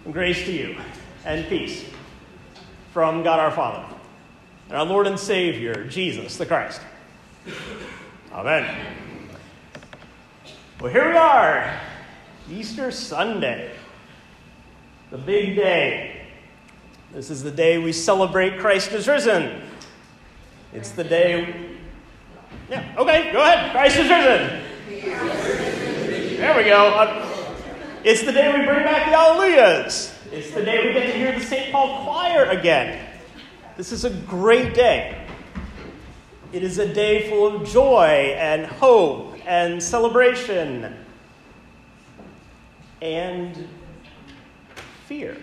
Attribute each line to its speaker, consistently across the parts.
Speaker 1: Grace to you and peace from God our Father and our Lord and Savior, Jesus the Christ. Amen. Well, here we are, Easter Sunday, the big day. This is the day we celebrate Christ is risen. It's the day... Yeah, okay, go ahead. Christ is risen. There we go. It's the day we bring back the Alleluias. It's the day we get to hear the St. Paul choir again. This is a great day. It is a day full of joy and hope and celebration and fear.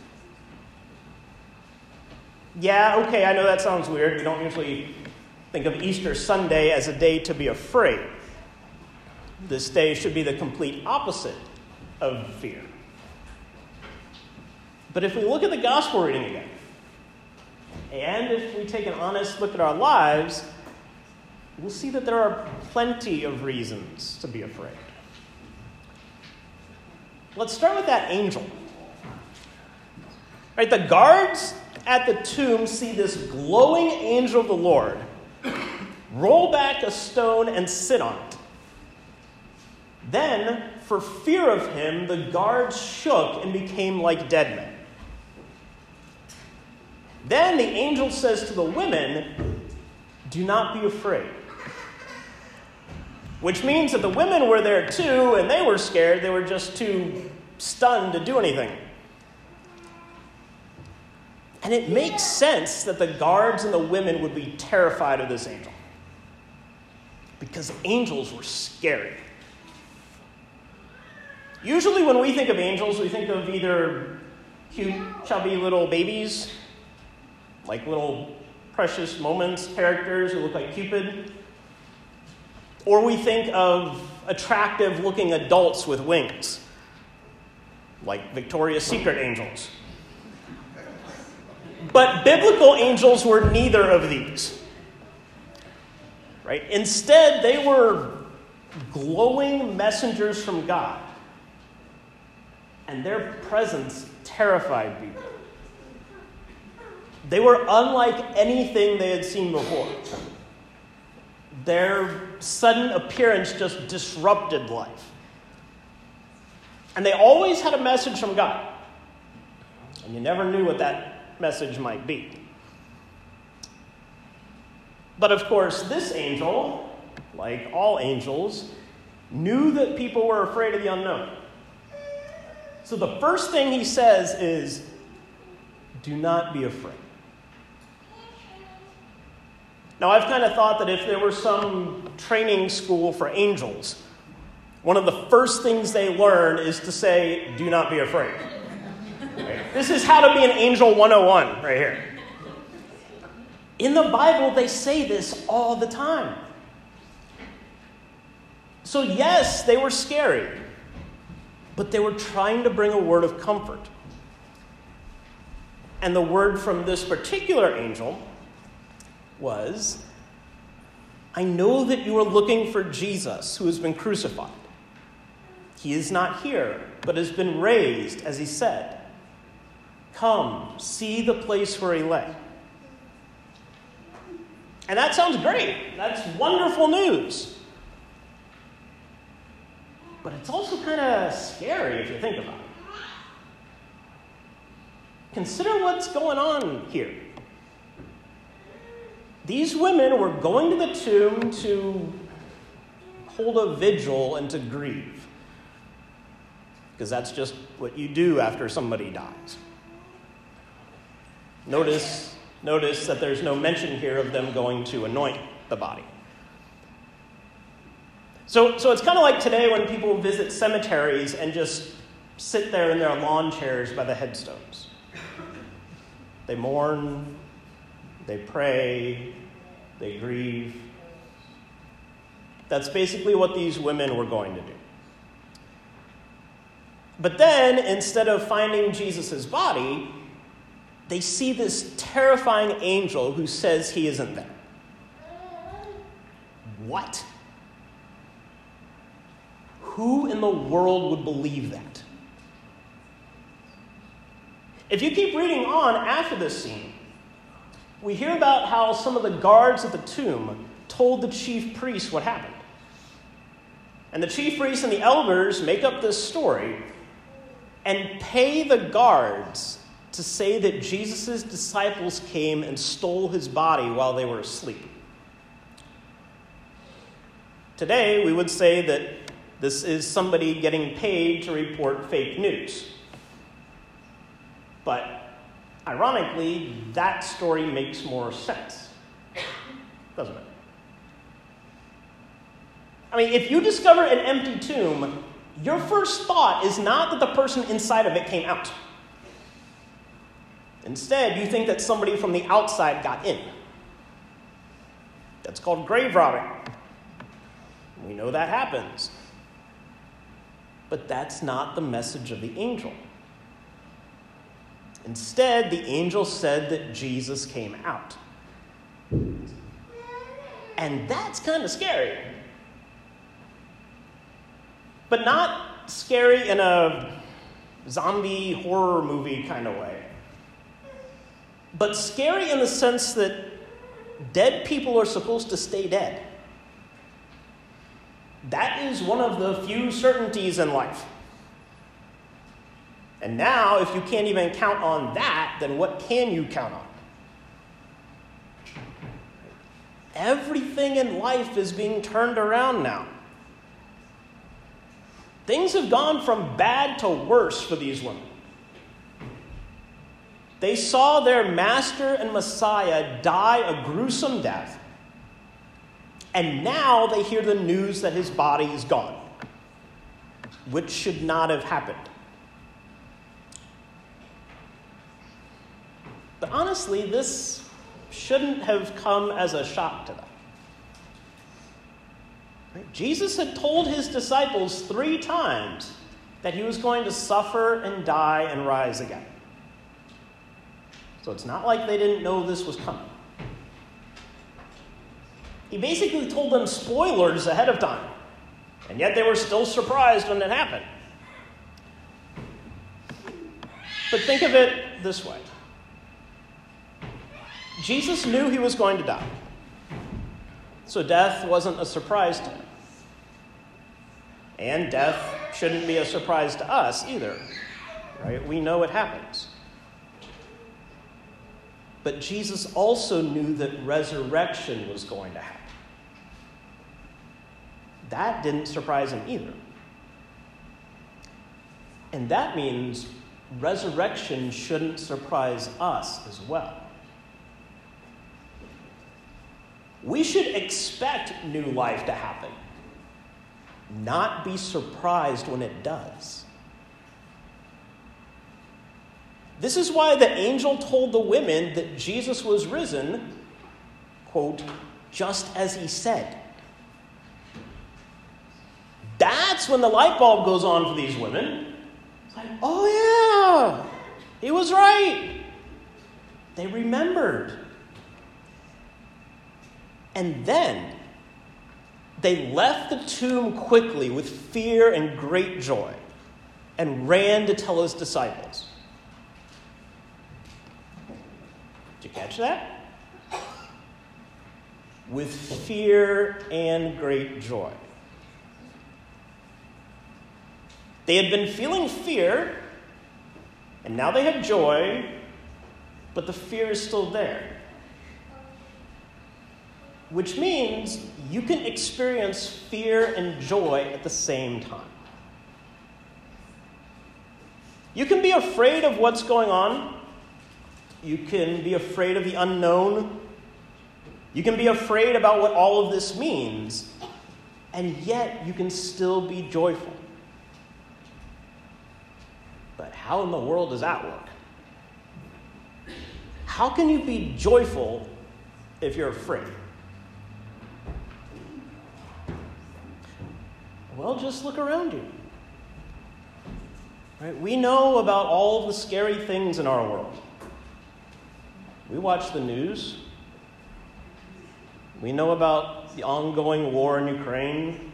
Speaker 1: Yeah, okay, I know that sounds weird. We don't usually think of Easter Sunday as a day to be afraid. This day should be the complete opposite of fear. But if we look at the gospel reading again, and if we take an honest look at our lives, we'll see that there are plenty of reasons to be afraid. Let's start with that angel. Right, the guards at the tomb see this glowing angel of the Lord roll back a stone and sit on it. Then, for fear of him, the guards shook and became like dead men. Then the angel says to the women, "Do not be afraid." Which means that the women were there too, and they were scared. They were just too stunned to do anything. And it makes sense that the guards and the women would be terrified of this angel, because angels were scary. Usually when we think of angels, we think of either cute, chubby little babies, like little precious moments characters who look like Cupid, or we think of attractive-looking adults with wings, like Victoria's Secret angels. But biblical angels were neither of these. Right? Instead, they were glowing messengers from God. And their presence terrified people. They were unlike anything they had seen before. Their sudden appearance just disrupted life. And they always had a message from God. And you never knew what that message might be. But of course, this angel, like all angels, knew that people were afraid of the unknown. So the first thing he says is, "Do not be afraid." Now, I've kind of thought that if there were some training school for angels, one of the first things they learn is to say, "Do not be afraid." Right? This is how to be an angel 101 right here. In the Bible, they say this all the time. So yes, they were scary, but they were trying to bring a word of comfort. And the word from this particular angel was, "I know that you are looking for Jesus who has been crucified. He is not here, but has been raised, as he said. Come, see the place where he lay." And that sounds great. That's wonderful news. But it's also kind of scary if you think about it. Consider what's going on here. These women were going to the tomb to hold a vigil and to grieve, because that's just what you do after somebody dies. Notice that there's no mention here of them going to anoint the body. So it's kind of like today when people visit cemeteries and just sit there in their lawn chairs by the headstones. They mourn, they pray, they grieve. That's basically what these women were going to do. But then, instead of finding Jesus' body, they see this terrifying angel who says he isn't there. What? Who in the world would believe that? If you keep reading on after this scene, we hear about how some of the guards at the tomb told the chief priests what happened. And the chief priests and the elders make up this story and pay the guards to say that Jesus' disciples came and stole his body while they were asleep. Today, we would say that this is somebody getting paid to report fake news. But ironically, that story makes more sense, doesn't it? I mean, if you discover an empty tomb, your first thought is not that the person inside of it came out. Instead, you think that somebody from the outside got in. That's called grave robbing. We know that happens. But that's not the message of the angel. Instead, the angel said that Jesus came out. And that's kind of scary. But not scary in a zombie horror movie kind of way. But scary in the sense that dead people are supposed to stay dead. That is one of the few certainties in life. And now, if you can't even count on that, then what can you count on? Everything in life is being turned around now. Things have gone from bad to worse for these women. They saw their master and Messiah die a gruesome death, and now they hear the news that his body is gone, which should not have happened. But honestly, this shouldn't have come as a shock to them. Right? Jesus had told his disciples 3 times that he was going to suffer and die and rise again. So it's not like they didn't know this was coming. He basically told them spoilers ahead of time, and yet they were still surprised when it happened. But think of it this way. Jesus knew he was going to die, so death wasn't a surprise to him. And death shouldn't be a surprise to us either, right? We know it happens. But Jesus also knew that resurrection was going to happen. That didn't surprise him either. And that means resurrection shouldn't surprise us as well. We should expect new life to happen, not be surprised when it does. This is why the angel told the women that Jesus was risen, quote, just as he said. That's when the light bulb goes on for these women. It's like, oh yeah, he was right. They remembered. And then they left the tomb quickly with fear and great joy and ran to tell his disciples. Did you catch that? With fear and great joy. They had been feeling fear, and now they have joy, but the fear is still there. Which means you can experience fear and joy at the same time. You can be afraid of what's going on. You can be afraid of the unknown. You can be afraid about what all of this means, and yet you can still be joyful. But how in the world does that work? How can you be joyful if you're afraid? Well, just look around you. Right? We know about all of the scary things in our world. We watch the news. We know about the ongoing war in Ukraine.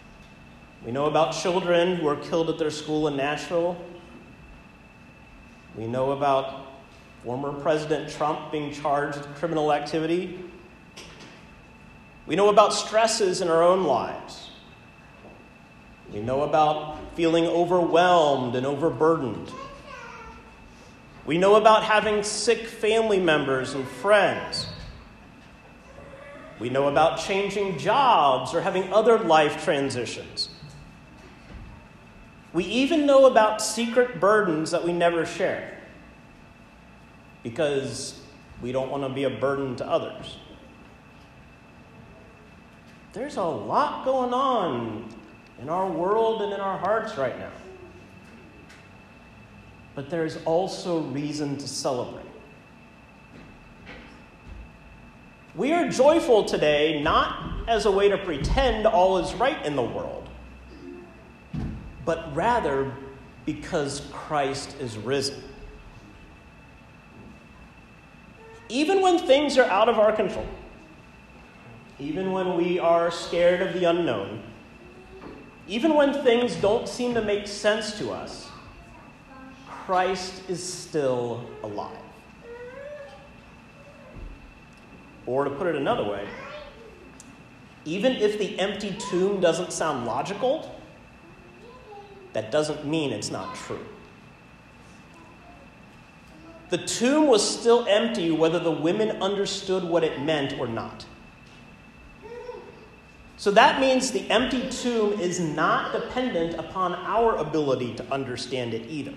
Speaker 1: We know about children who are killed at their school in Nashville. We know about former President Trump being charged with criminal activity. We know about stresses in our own lives. We know about feeling overwhelmed and overburdened. We know about having sick family members and friends. We know about changing jobs or having other life transitions. We even know about secret burdens that we never share because we don't want to be a burden to others. There's a lot going on in our world and in our hearts right now. But there's also reason to celebrate. We are joyful today not as a way to pretend all is right in the world, but rather because Christ is risen. Even when things are out of our control, even when we are scared of the unknown, even when things don't seem to make sense to us, Christ is still alive. Or to put it another way, even if the empty tomb doesn't sound logical, that doesn't mean it's not true. The tomb was still empty whether the women understood what it meant or not. So that means the empty tomb is not dependent upon our ability to understand it either.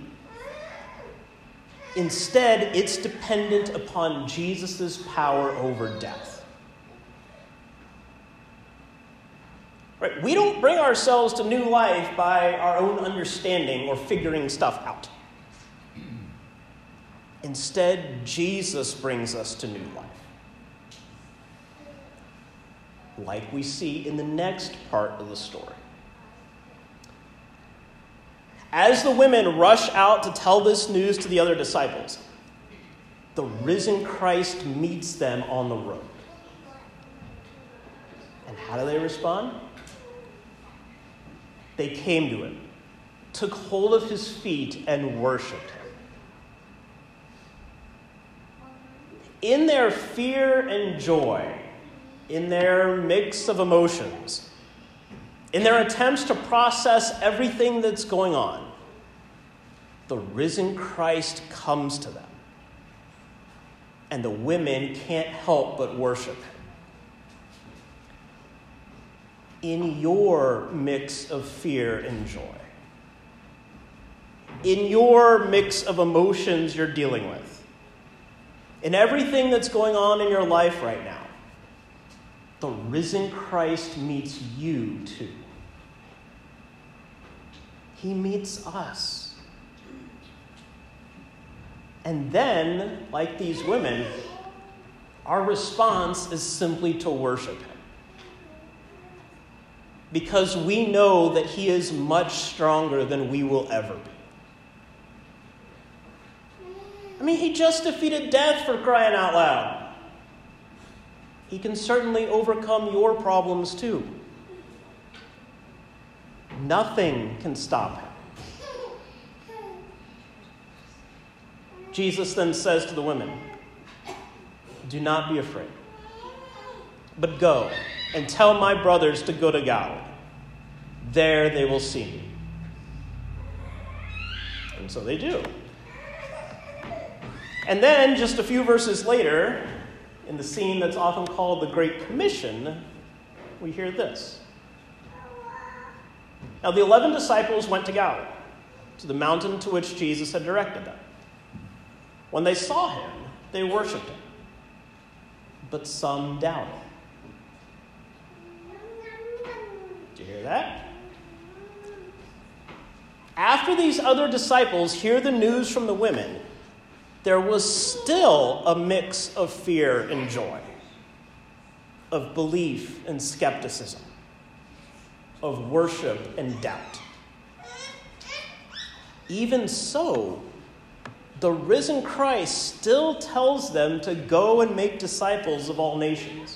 Speaker 1: Instead, it's dependent upon Jesus' power over death. Right? We don't bring ourselves to new life by our own understanding or figuring stuff out. Instead, Jesus brings us to new life. Like we see in the next part of the story. As the women rush out to tell this news to the other disciples, the risen Christ meets them on the road. And how do they respond? They came to him, took hold of his feet, and worshiped him. In their fear and joy, in their mix of emotions, in their attempts to process everything that's going on, the risen Christ comes to them. And the women can't help but worship him. In your mix of fear and joy, in your mix of emotions you're dealing with, in everything that's going on in your life right now, the risen Christ meets you too. He meets us. And then, like these women, our response is simply to worship him. Because we know that he is much stronger than we will ever be. I mean, he just defeated death, for crying out loud. He can certainly overcome your problems too. Nothing can stop him. Jesus then says to the women, "Do not be afraid, but go and tell my brothers to go to Galilee. There they will see me." And so they do. And then, just a few verses later, in the scene that's often called the Great Commission, we hear this. Now, the 11 disciples went to Galilee, to the mountain to which Jesus had directed them. When they saw him, they worshipped him, but some doubted. Did you hear that? After these other disciples hear the news from the women, there was still a mix of fear and joy, of belief and skepticism, of worship and doubt. Even so, the risen Christ still tells them to go and make disciples of all nations.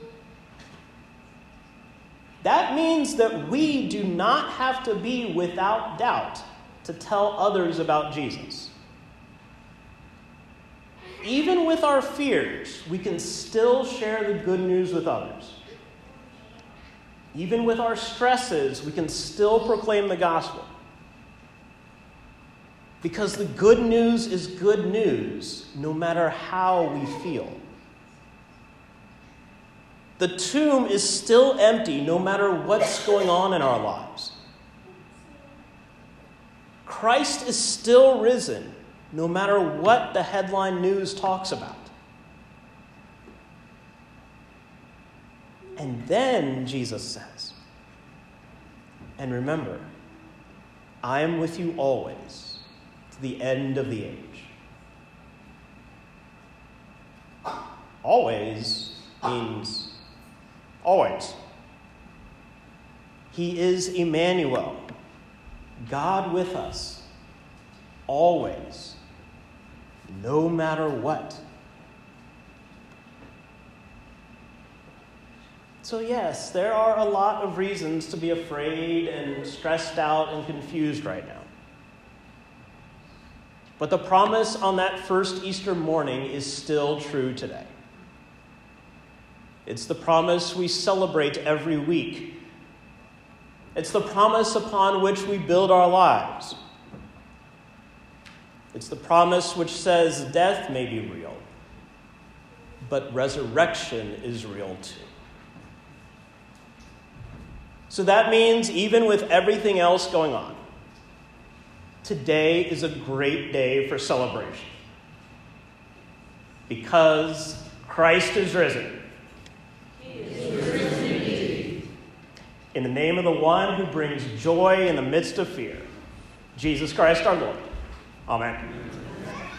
Speaker 1: That means that we do not have to be without doubt to tell others about Jesus. even with our fears, we can still share the good news with others. Even with our stresses, we can still proclaim the gospel. Because the good news is good news, no matter how we feel. The tomb is still empty, no matter what's going on in our lives. Christ is still risen, no matter what the headline news talks about. And then Jesus says, and remember, I am with you always, to the end of the age. Always means always. He is Emmanuel, God with us, always, no matter what. So yes, there are a lot of reasons to be afraid and stressed out and confused right now. But the promise on that first Easter morning is still true today. It's the promise we celebrate every week. It's the promise upon which we build our lives. It's the promise which says death may be real, but resurrection is real too. So that means even with everything else going on, today is a great day for celebration. Because Christ is risen.
Speaker 2: He is risen indeed.
Speaker 1: In the name of the one who brings joy in the midst of fear, Jesus Christ our Lord. Amen.